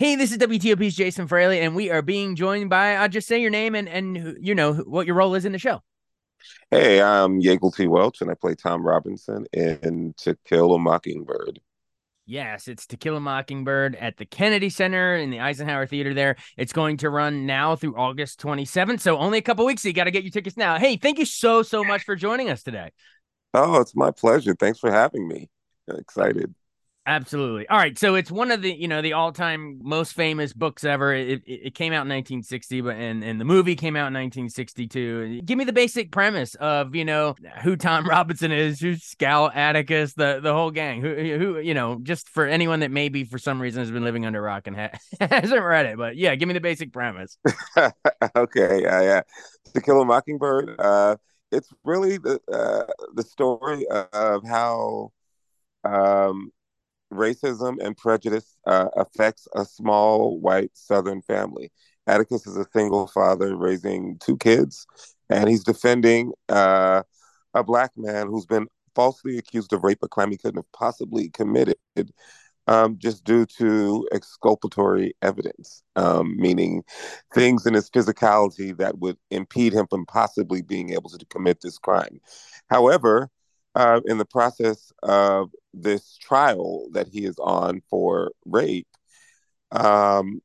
Hey, this is WTOP's Jason Fraley, and we are being joined by, just say your name and what your role is in the show. Hey, I'm Yeagle T. Welch, and I play Tom Robinson in To Kill a Mockingbird. Yes, it's To Kill a Mockingbird at the Kennedy Center in the Eisenhower Theater there. It's going to run now through August 27th, so only a couple weeks, so you got to get your tickets now. Hey, thank you so much for joining us today. Oh, it's my pleasure. Thanks for having me. Excited. Absolutely. All right. So it's one of the, the all-time most famous books ever. It came out in 1960, but and the movie came out in 1962. Give me the basic premise of, who Tom Robinson is, who's Scout, Atticus, the whole gang. Who, just for anyone that maybe for some reason has been living under a rock and hasn't read it. But yeah, give me the basic premise. Okay, yeah. To Kill a Mockingbird. It's really the story of how um, racism and prejudice affects a small white Southern family. Atticus is a single father raising two kids, and he's defending a black man who's been falsely accused of rape, a crime he couldn't have possibly committed, just due to exculpatory evidence, meaning things in his physicality that would impede him from possibly being able to commit this crime. However, in the process of this trial that he is on for rape, um,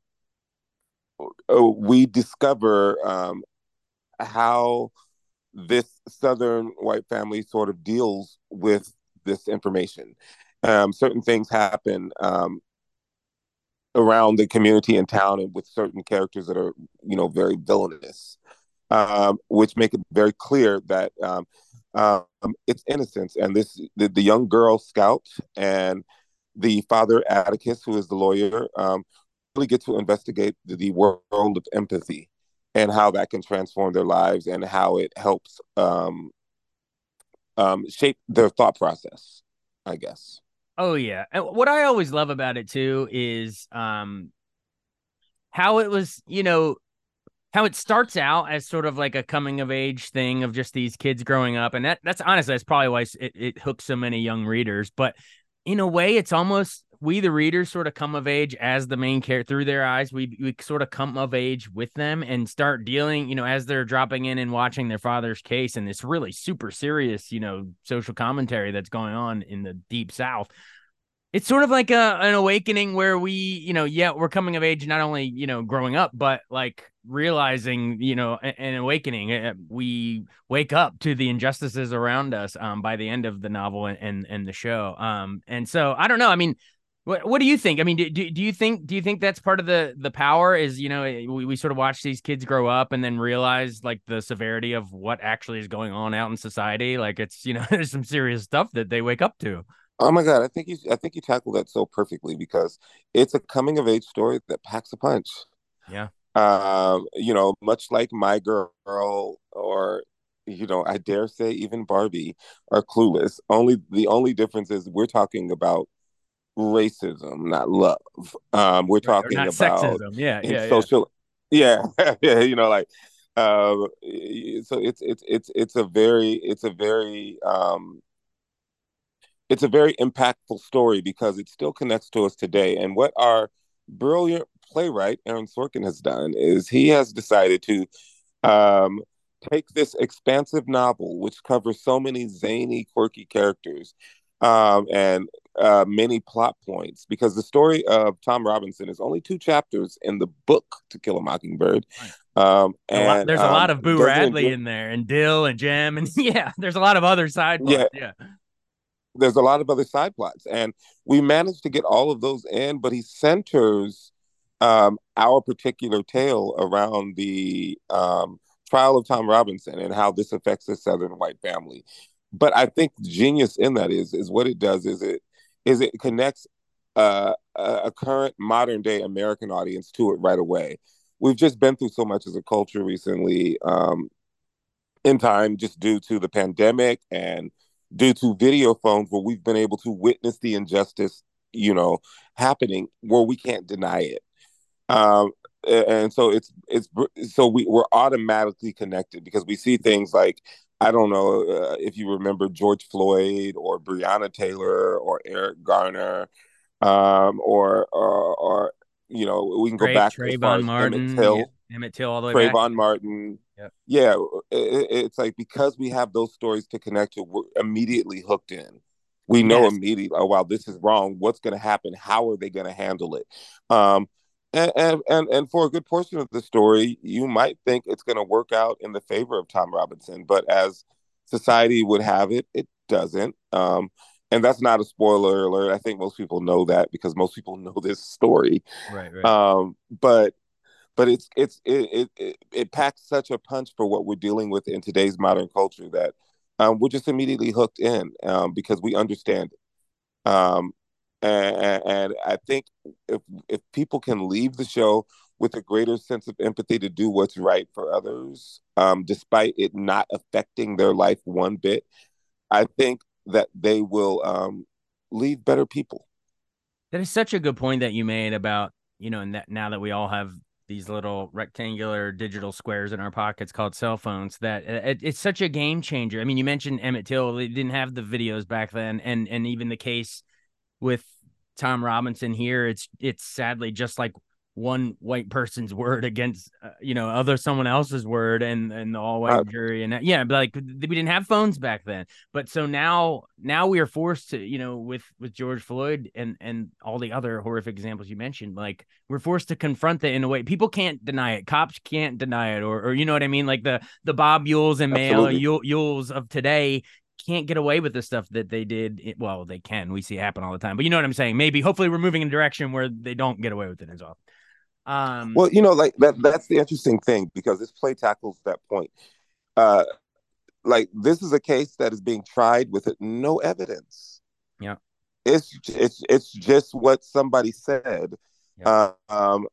we discover how this Southern white family sort of deals with this information. Certain things happen around the community and town, and with certain characters that are, very villainous, which make it very clear that it's innocence. And the young girl Scout and the father Atticus, who is the lawyer, really get to investigate the world of empathy and how that can transform their lives and how it helps shape their thought process, I guess. Oh yeah. And what I always love about it too is how it was, how it starts out as sort of like a coming of age thing of just these kids growing up, and that's honestly that's probably why it hooks so many young readers. But in a way, it's almost we the readers sort of come of age as the main character through their eyes. We sort of come of age with them and start dealing, as they're dropping in and watching their father's case and this really super serious, social commentary that's going on in the deep South. It's sort of like an awakening where we, yeah, we're coming of age, not only, growing up, but like realizing, an awakening. We wake up to the injustices around us by the end of the novel and the show. And so I don't know. I mean, what do you think? I mean, do you think that's part of the power is, we sort of watch these kids grow up and then realize like the severity of what actually is going on out in society? Like it's, there's some serious stuff that they wake up to. Oh my God, I think you tackled that so perfectly because it's a coming of age story that packs a punch. Yeah. Much like My Girl or I dare say even Barbie are clueless. Only the only difference is we're talking about racism, not love. We're Right. Or talking not about sexism. Yeah. in Yeah. social, yeah, yeah, like, so it's a very impactful story because it still connects to us today. And what our brilliant playwright Aaron Sorkin has done is he has decided to um, take this expansive novel, which covers so many zany, quirky characters and many plot points, because the story of Tom Robinson is only two chapters in the book To Kill a Mockingbird, Right. and There's a lot of Boo doesn't Radley enjoy. in there and Dill and Jem and yeah, there's a lot of other side Yeah, plots. Yeah. there's a lot of other side plots, and we managed to get all of those in, but he centers our particular tale around the trial of Tom Robinson and how this affects the Southern white family. But I think the genius in that is what it does is it connects a current modern day American audience to it right away. We've just been through so much as a culture recently, in time, just due to the pandemic and due to video phones, where we've been able to witness the injustice, you know, happening where we can't deny it. Um, and so we're automatically connected because we see things like, I don't know if you remember George Floyd or Breonna Taylor or Eric Garner, or we can go back as far Trayvon as Emmett Martin, yeah, Till, Emmett Till, all the way back. Trayvon Martin. Yep. Yeah, it's like because we have those stories to connect to, we're immediately hooked in. We know Yes. immediately, oh wow, this is wrong. What's going to happen? How are they going to handle it? Um, and for a good portion of the story, you might think it's going to work out in the favor of Tom Robinson, but as society would have it, it doesn't. And that's not a spoiler alert. I think most people know that because most people know this story. Right. Right. But it packs such a punch for what we're dealing with in today's modern culture that we're just immediately hooked in because we understand it. And I think if people can leave the show with a greater sense of empathy to do what's right for others, despite it not affecting their life one bit, I think that they will leave better people. That is such a good point that you made about, and that now that we all have these little rectangular digital squares in our pockets called cell phones, that it's such a game changer. I mean, you mentioned Emmett Till. They didn't have the videos back then. And even the case with Tom Robinson here, it's sadly just like one white person's word against other someone else's word, and the all Uh, white jury, and yeah, but like we didn't have phones back then. But so now we are forced to, with George Floyd and all the other horrific examples you mentioned, like we're forced to confront that in a way people can't deny it, cops can't deny it, or you know what I mean, like the Bob Yules and Mayo Absolutely. Yules of today can't get away with the stuff that they did. Well, they can. We see it happen all the time. But you know what I'm saying? Maybe, hopefully, we're moving in a direction where they don't get away with it as well. Um, Well, like that's the interesting thing because this play tackles that point. Uh, like this is a case that is being tried with no evidence. yeah, It's just what somebody said, yeah, uh, um,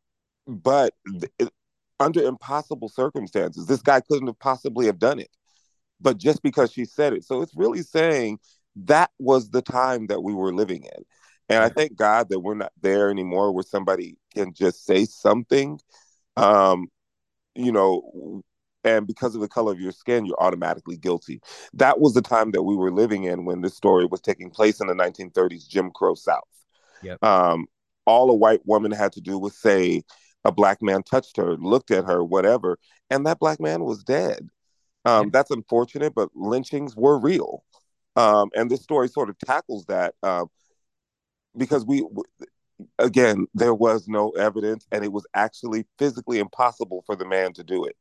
but under impossible circumstances, this guy couldn't have possibly have done it. But just because she said it, so it's really saying that was the time that we were living in. And I yeah. thank God that we're not there anymore, where somebody can just say something, um, you know, and because of the color of your skin, you're automatically guilty. That was the time that we were living in when this story was taking place in the 1930s, Jim Crow South. Yep. Um, all a white woman had to do was say a black man touched her, looked at her, whatever, and that black man was dead. Yeah. That's unfortunate, but lynchings were real. And this story sort of tackles that because again, there was no evidence and it was actually physically impossible for the man to do it.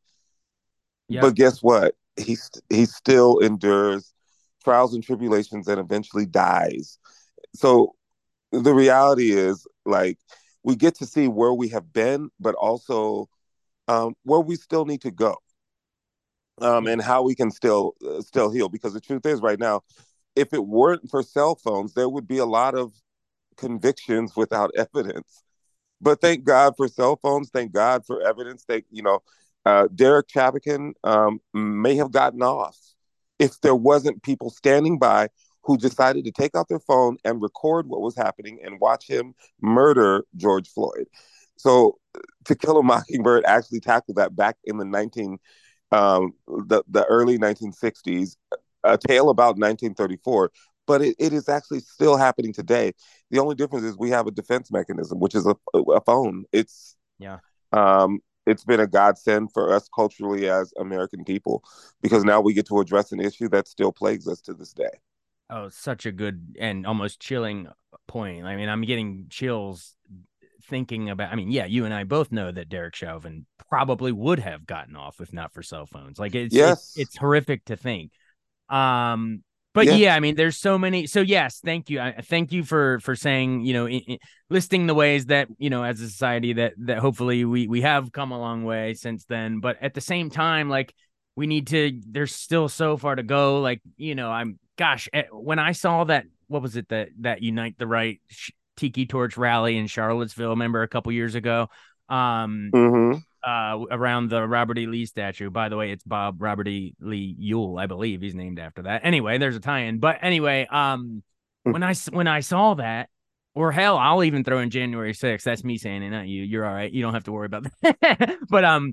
Yep. But guess what? He still endures trials and tribulations and eventually dies. So the reality is like we get to see where we have been, but also where we still need to go, Yeah. and how we can still heal. Because the truth is, right now, if it weren't for cell phones, there would be a lot of convictions without evidence. But thank God for cell phones. Thank God for evidence. Derek Chavikin may have gotten off if there wasn't people standing by who decided to take out their phone and record what was happening and watch him murder George Floyd. So, To Kill a Mockingbird actually tackled that back in the early 1960s, a tale about 1934, but it is actually still happening today. The only difference is we have a defense mechanism, which is a phone. Yeah. It's been a godsend for us culturally as American people because now we get to address an issue that still plagues us to this day. Oh, such a good and almost chilling point. I mean, I'm getting chills thinking about. I mean, yeah, you and I both know that Derek Chauvin probably would have gotten off if not for cell phones. Like Yes, it's horrific to think. Um, but yeah, yes, I mean, there's so many. So yes, thank you. Thank you for saying, listing the ways that, as a society that hopefully we have come a long way since then. But at the same time, like we need to. There's still so far to go. Like I'm gosh, when I saw that, what was it that Unite the Right Tiki Torch rally in Charlottesville? Remember a couple years ago. Um, mm-hmm. Around the Robert E. Lee statue. By the way, it's Bob Robert E. Lee Ewell, I believe he's named after that. Anyway, there's a tie-in. But anyway, when I saw that, or hell, I'll even throw in January 6th. That's me saying it, not you. You're all right. You don't have to worry about that. But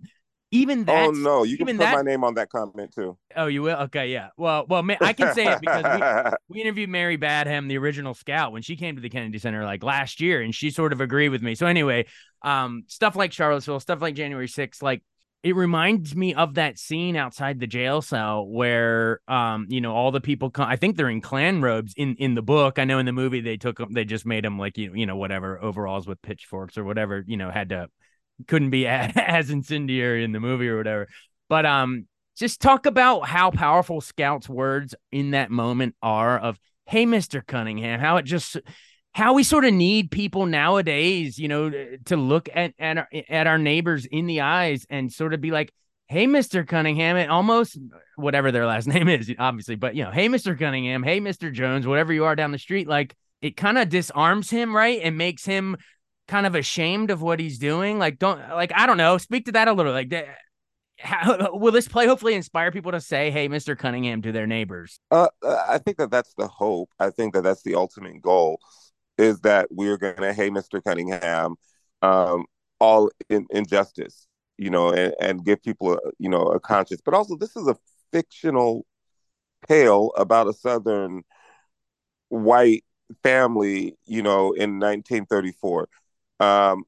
even Oh that's no, you can even put that. my name on that comment too. Oh, you will? Okay, yeah. Well, I can say it because we interviewed Mary Badham, the original scout, when she came to the Kennedy Center like last year, and she sort of agreed with me. So anyway, stuff like Charlottesville, stuff like January 6th, like it reminds me of that scene outside the jail cell where all the people come. I think they're in Klan robes in the book. I know in the movie they just made them like whatever overalls with pitchforks or whatever, had to couldn't be as incendiary in the movie or whatever. But just talk about how powerful Scout's words in that moment are of, hey, Mr. Cunningham, how we sort of need people nowadays, to look at our neighbors in the eyes and sort of be like, hey, Mr. Cunningham, and almost whatever their last name is, obviously, but hey, Mr. Cunningham, hey, Mr. Jones, whatever you are down the street, like it kind of disarms him, right? And makes him kind of ashamed of what he's doing. Like, I don't know, speak to that a little. Like, how, will this play hopefully inspire people to say, hey, Mr. Cunningham to their neighbors? I think that that's the hope. I think that that's the ultimate goal, is that we're going to, hey, Mr. Cunningham, um, all in injustice, and give people a conscience. But also, this is a fictional tale about a Southern white family, in 1934. Um,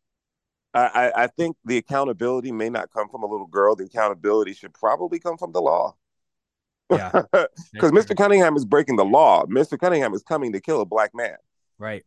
I think the accountability may not come from a little girl. The accountability should probably come from the law. Yeah, Because that's Mr. true. Cunningham is breaking the law. Mr. Cunningham is coming to kill a black man. Right.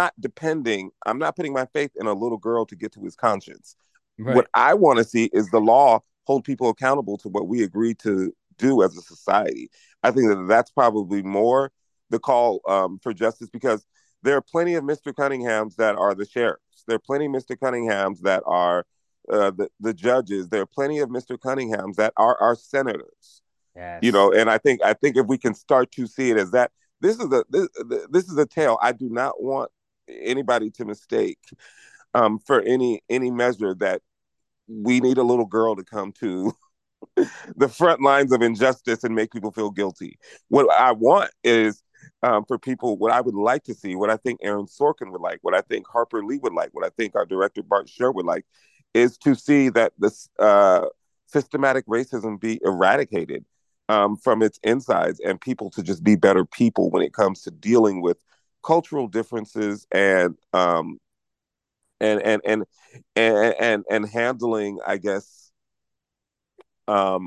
I'm not putting my faith in a little girl to get to his conscience. Right. What I want to see is the law hold people accountable to what we agree to do as a society. I think that that's probably more the call for justice, because there are plenty of Mr. Cunninghams that are the sheriffs. There are plenty of Mr. Cunninghams that are the judges. There are plenty of Mr. Cunninghams that are our senators. Yes. And I think if we can start to see it as that, this is a tale I do not want anybody to mistake for any measure, that we need a little girl to come to the front lines of injustice and make people feel guilty. What I want is for people, what I would like to see, what I think Aaron Sorkin would like, what I think Harper Lee would like, what I think our director Bart Sher would like, is to see that this systematic racism be eradicated from its insides, and people to just be better people when it comes to dealing with cultural differences and and and and handling, I guess, um,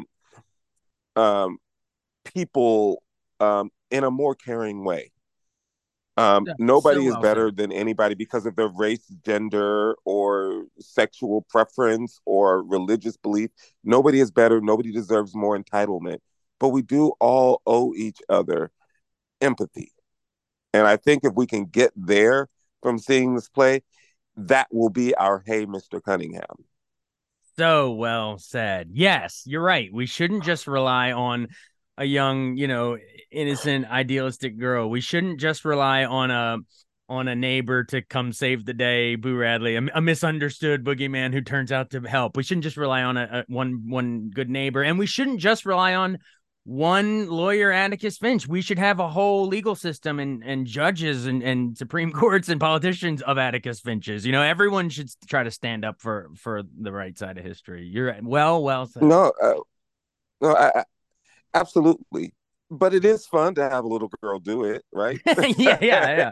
um, people in a more caring way. Yeah, so Nobody is well said. better than anybody because of their race, gender, or sexual preference or religious belief. Nobody is better. Nobody deserves more entitlement. But we do all owe each other empathy. And I think if we can get there from seeing this play, that will be our hey, Mr. Cunningham. So well said. Yes, you're right. We shouldn't just rely on a young, innocent, idealistic girl. We shouldn't just rely on a neighbor to come save the day, Boo Radley, a misunderstood boogeyman who turns out to help. We shouldn't just rely on a one good neighbor, and we shouldn't just rely on one lawyer, Atticus Finch. We should have a whole legal system and judges and Supreme Courts and politicians of Atticus Finches. Everyone should try to stand up for the right side of history. You're right. Well said. No, no, absolutely. But it is fun to have a little girl do it, right? Yeah.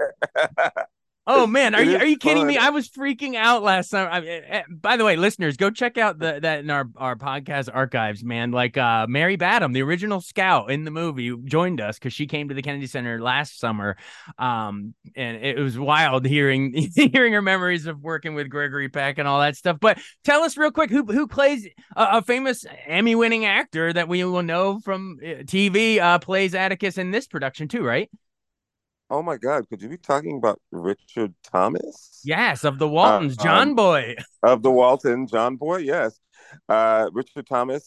Oh man, are It you is are you kidding fun. me? I was freaking out last summer. By the way, listeners, go check out that in our podcast archives, man. Like Mary Badham, the original scout in the movie, joined us because she came to the Kennedy Center last summer. And it was wild hearing hearing her memories of working with Gregory Peck and all that stuff. But tell us real quick, who plays a famous Emmy-winning actor that we will know from TV plays Atticus in this production too, right? Oh my God, could you be talking about Richard Thomas? Yes, of the Waltons, Um, John Boy. of the Walton, John Boy, yes. Richard Thomas,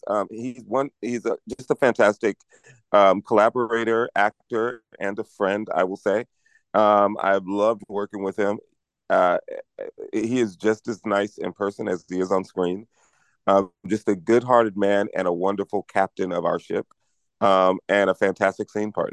just a fantastic collaborator, actor, and a friend, I will say. I've loved working with him. Uh, he is just as nice in person as he is on screen. Just a good-hearted man and a wonderful captain of our ship, and a fantastic scene partner.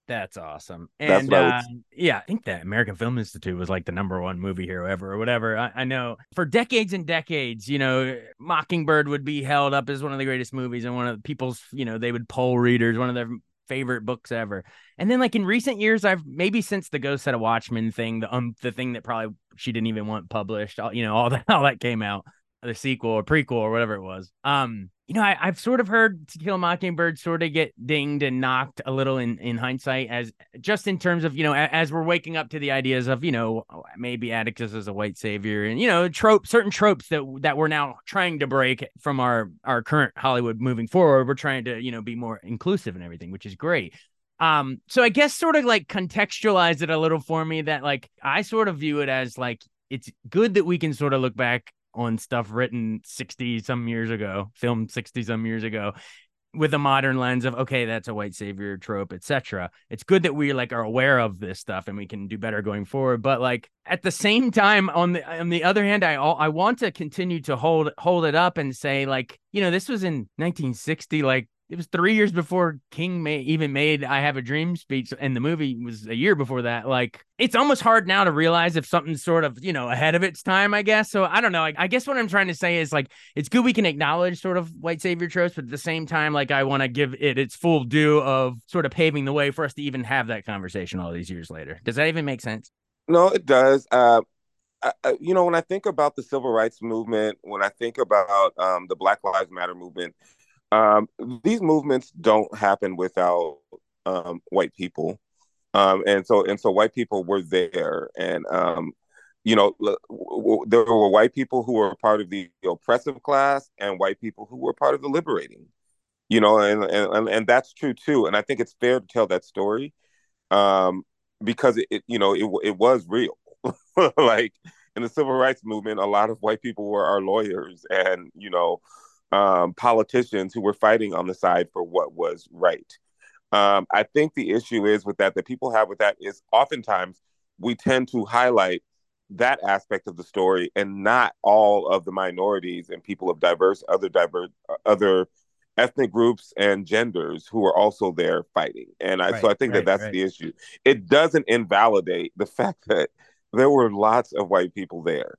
That's awesome. That's And what I would. yeah, I think that American Film Institute was like the number one movie hero ever or whatever. I know for decades and decades, Mockingbird would be held up as one of the greatest movies and one of the people's, they would poll readers, one of their favorite books ever. And then like in recent years, I've maybe since the Ghost Set of Watchmen thing, the thing that probably she didn't even want published, all that came out, the sequel or prequel or whatever it was. I've sort of heard To Kill a Mockingbird sort of get dinged and knocked a little in hindsight, as just in terms of, as we're waking up to the ideas of, maybe Atticus as a white savior and, certain tropes that we're now trying to break from our current Hollywood moving forward. We're trying to, be more inclusive and everything, which is great. So I guess sort of like contextualize it a little for me that like I sort of view it as like it's good that we can sort of look back on stuff written 60 some years ago, filmed 60 some years ago, with a modern lens of, okay, that's a white savior trope, etc. It's good that we like are aware of this stuff and we can do better going forward. But like at the same time, on the other hand, I want to continue to hold it up and say like, this was in 1960, like it was 3 years before King even made I Have a Dream speech, and the movie was a year before that. Like, it's almost hard now to realize if something's sort of, ahead of its time, I guess. So I don't know. I guess what I'm trying to say is like, it's good we can acknowledge sort of white savior tropes, but at the same time, like, I want to give it its full due of sort of paving the way for us to even have that conversation all these years later. Does that even make sense? No, it does. When I think about the civil rights movement, when I think about the Black Lives Matter movement, um, these movements don't happen without white people, and so white people were there, and there were white people who were part of the oppressive class, and white people who were part of the liberating. And that's true too. And I think it's fair to tell that story, um, because it was real. Like in the civil rights movement, a lot of white people were our lawyers and politicians who were fighting on the side for what was right. I think the issue is with that people have with that is oftentimes we tend to highlight that aspect of the story and not all of the minorities and people of other ethnic groups and genders who are also there fighting. So Right, I think that right, that's right. the issue. It doesn't invalidate the fact that there were lots of white people there.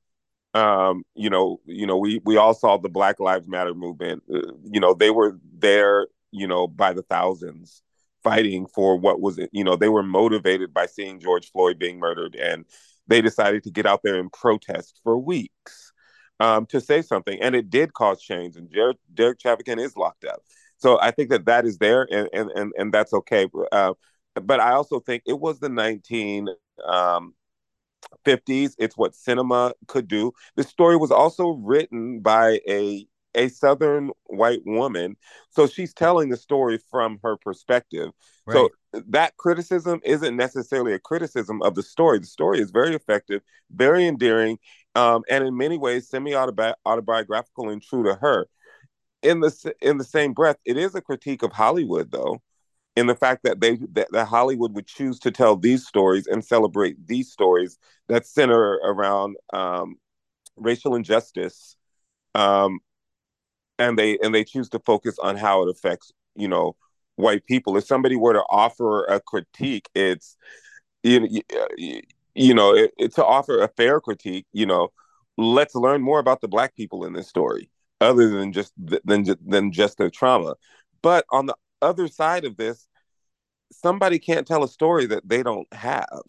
We all saw the Black Lives Matter movement. They were there, by the thousands fighting for what was it. They were motivated by seeing George Floyd being murdered, and they decided to get out there and protest for weeks, to say something. And it did cause change. And Derek Chavikan is locked up. So I think that is there, and that's okay. But I also think it was the 1950s. It's what cinema could do. The story was also written by a Southern white woman, so she's telling the story from her perspective. So Right. that criticism isn't necessarily a criticism of the story. The story is very effective, very endearing, and in many ways semi-autobiographical and true to her. In the same breath, it is a critique of Hollywood, though, in the fact that Hollywood would choose to tell these stories and celebrate these stories that center around racial injustice, um, and they choose to focus on how it affects white people. If somebody were to offer a critique, it's you, to offer a fair critique. Let's learn more about the black people in this story, other than just their trauma. But on the other side of this, somebody can't tell a story that they don't have.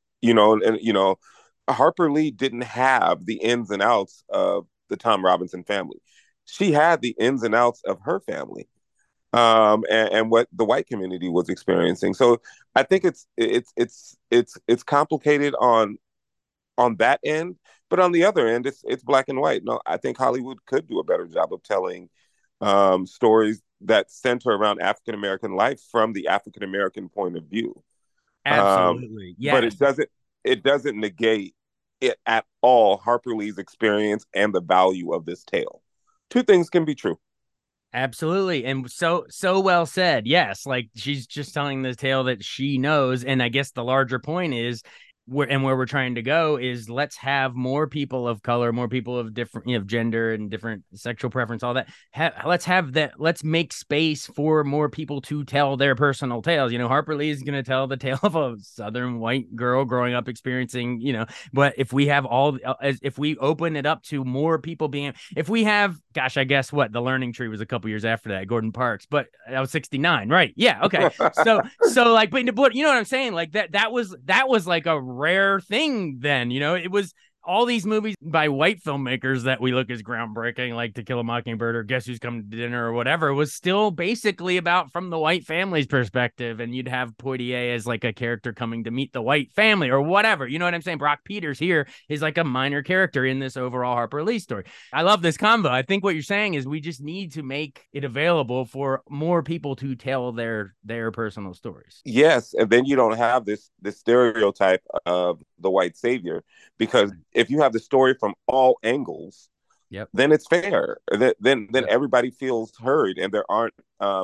Harper Lee didn't have the ins and outs of the Tom Robinson family. She had the ins and outs of her family, and what the white community was experiencing. So I think it's complicated on that end, but on the other end, it's black and white. No, I think Hollywood could do a better job of telling stories that center around African American life from the African American point of view. Um, Absolutely. but Yes. it doesn't negate it at all Harper Lee's experience and the value of this tale. Two things can be true. Absolutely. And so well said. Yes. Like she's just telling the tale that she knows. And I guess the larger point is where we're trying to go is let's have more people of color, more people of different, gender and different sexual preference, all that. Let's have that. Let's make space for more people to tell their personal tales. Harper Lee is going to tell the tale of a Southern white girl growing up experiencing, but if we have if we open it up to more people if we have, gosh, I guess what the Learning Tree was a couple years after that, Gordon Parks, but that was 69, right? Yeah. Okay. So like, but you know what I'm saying? Like that was like a rare thing then. It was all these movies by white filmmakers that we look as groundbreaking, like To Kill a Mockingbird or Guess Who's Coming to Dinner or whatever, was still basically about from the white family's perspective. And you'd have Poitier as like a character coming to meet the white family or whatever. You know what I'm saying? Brock Peters here is like a minor character in this overall Harper Lee story. I love this combo. I think what you're saying is we just need to make it available for more people to tell their personal stories. Yes, and then you don't have this stereotype of the white savior, because if you have the story from all angles, yep, then it's fair. Then yep. everybody feels heard, and there aren't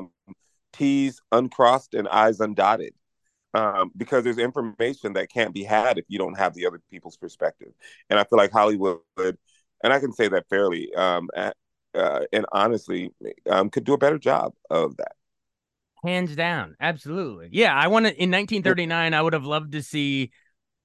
T's uncrossed and I's undotted. Because there's information that can't be had if you don't have the other people's perspective. And I feel like Hollywood, and I can say that fairly, and honestly, could do a better job of that. Hands down. Absolutely. Yeah. In 1939, I would have loved to see,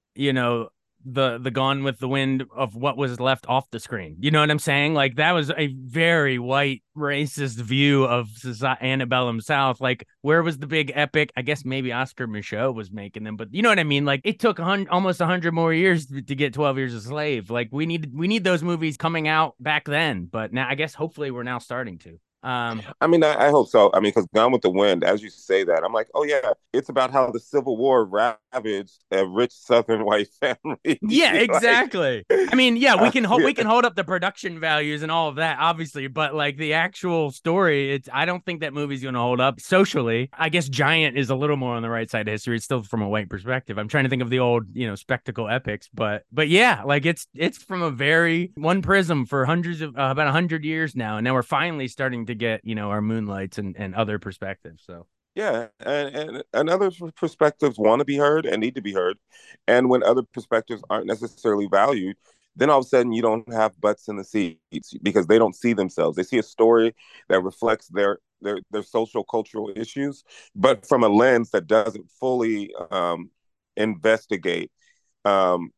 the Gone with the Wind of what was left off the screen. You know what I'm saying? Like that was a very white racist view of antebellum South. Like where was the big epic? I guess maybe Oscar Micheaux was making them, but you know what I mean? Like it took almost 100 more years to get 12 Years a Slave. Like we need those movies coming out back then, but now I guess hopefully we're now starting to. I mean, I hope so. I mean, because Gone with the Wind, as you say that, I'm like, oh yeah, it's about how the Civil War ravaged a rich Southern white family. Yeah, exactly. I mean, yeah, we can yeah. we can hold up the production values and all of that, obviously, but like the actual story, I don't think that movie's going to hold up socially. I guess Giant is a little more on the right side of history. It's still from a white perspective. I'm trying to think of the old, spectacle epics, but yeah, like it's from a very one prism for hundreds of about 100 years now, and now we're finally starting to get our Moonlights and other perspectives. So Yeah, and other perspectives want to be heard and need to be heard, and when other perspectives aren't necessarily valued, then all of a sudden you don't have butts in the seats because they don't see themselves. They see a story that reflects their social cultural issues, but from a lens that doesn't fully investigate um,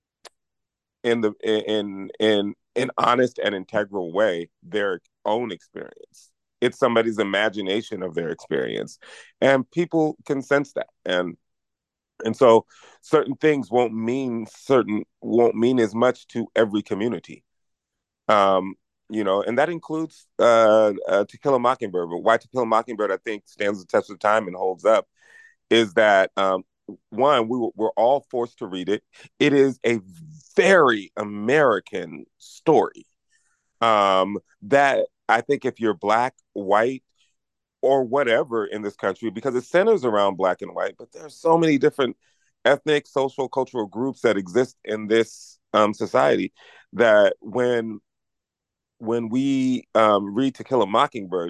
in the in an honest and integral way their own experience. It's somebody's imagination of their experience, and people can sense that. And so certain things won't mean as much to every community. um and that includes To Kill a Mockingbird. But why To Kill a Mockingbird I think stands the test of time and holds up is that one, we're all forced to read it. It is a very American story, that I think if you're black, white, or whatever in this country, because it centers around black and white, but there's so many different ethnic, social, cultural groups that exist in this society, that when we read To Kill a Mockingbird,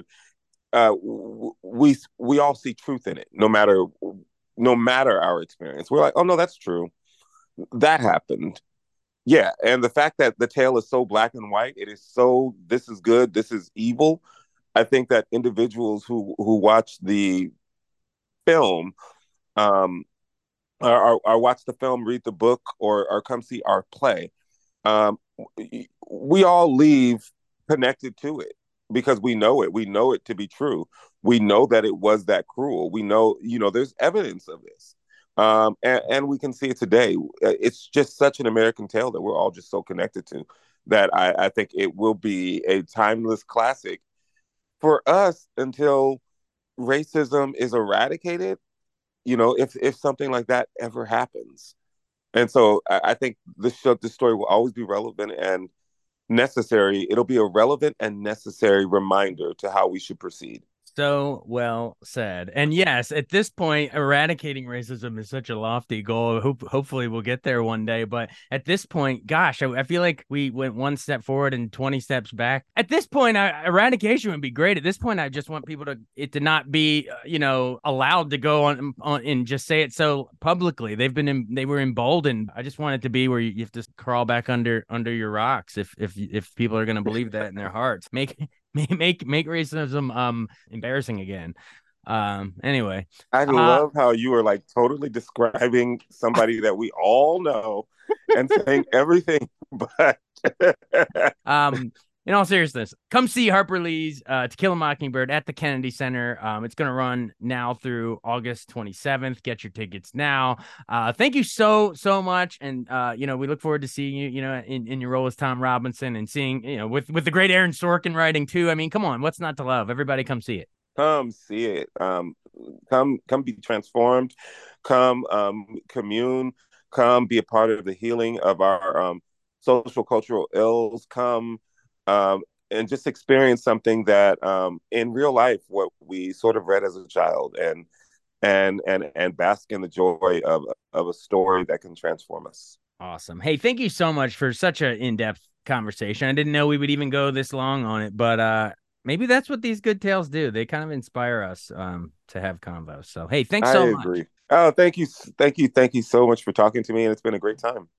we all see truth in it, no matter our experience. We're like, oh no, that's true. That happened. Yeah, and the fact that the tale is so black and white, it is so this is good, this is evil. I think that individuals who watch the film, um, or watch the film, read the book, or come see our play, um, we all leave connected to it because we know it. We know it to be true. We know that it was that cruel. We know, there's evidence of this. And we can see it today. It's just such an American tale that we're all just so connected to, that I think it will be a timeless classic for us until racism is eradicated, if something like that ever happens. And so I think this story will always be relevant and necessary. It'll be a relevant and necessary reminder to how we should proceed. So well said. And yes, at this point, eradicating racism is such a lofty goal. Hopefully we'll get there one day. But at this point, gosh, I feel like we went one step forward and 20 steps back. At this point, eradication would be great. At this point, I just want people to not be, allowed to go on and just say it so publicly. They were emboldened. I just want it to be where you have to crawl back under your rocks if people are going to believe that in their hearts. Make racism embarrassing again. Anyway, I love how you are like totally describing somebody that we all know and saying everything but in all seriousness, come see Harper Lee's To Kill a Mockingbird at the Kennedy Center. It's going to run now through August 27th. Get your tickets now. Thank you so much, and we look forward to seeing you, in your role as Tom Robinson, and seeing, with the great Aaron Sorkin writing too. I mean, come on, what's not to love? Everybody, come see it. come see it. Come be transformed. Come commune. Come be a part of the healing of our social cultural ills. Come and just experience something that in real life what we sort of read as a child, and bask in the joy of a story that can transform us. Awesome. Hey, thank you so much for such an in-depth conversation. I didn't know we would even go this long on it, but maybe that's what these good tales do. They kind of inspire us to have convos. So hey, thanks I so much. agree. Oh, thank you so much for talking to me, and it's been a great time.